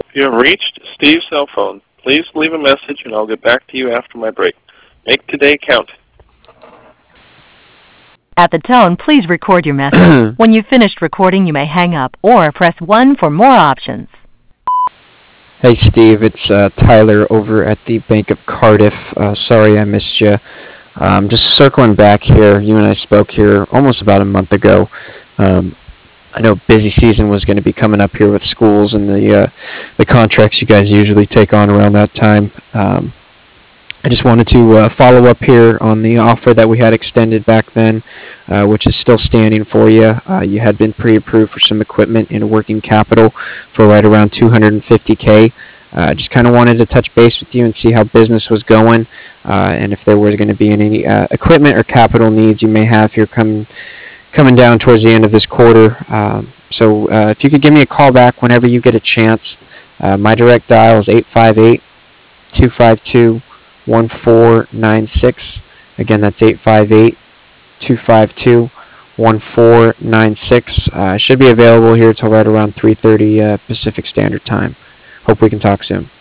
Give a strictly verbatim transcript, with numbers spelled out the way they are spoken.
You have reached Steve's cell phone. Please leave a message and I'll get back to you after my break. Make today count. At the tone, please record your message. When you've finished recording, you may hang up or press one for more options. Hey Steve, it's uh, Tyler over at the Bank of Cardiff. Uh, sorry I missed you. Um, just circling back here, you and I spoke here almost about a month ago. Um, I know busy season was going to be coming up here with schools and the uh, the contracts you guys usually take on around that time. Um, I just wanted to uh, follow up here on the offer that we had extended back then, uh, which is still standing for you. Uh, you had been pre-approved for some equipment and working capital for right around two hundred fifty K. Uh, just kind of wanted to touch base with you and see how business was going, uh, and if there was going to be any uh, equipment or capital needs you may have here coming coming down towards the end of this quarter. Um, so uh, if you could give me a call back whenever you get a chance. Uh, my direct dial is eight five eight, two five two, one four nine six. Again, that's eight five eight, two five two, one four nine six. Uh, should be available here till right around three thirty uh, Pacific Standard Time. Hope we can talk soon.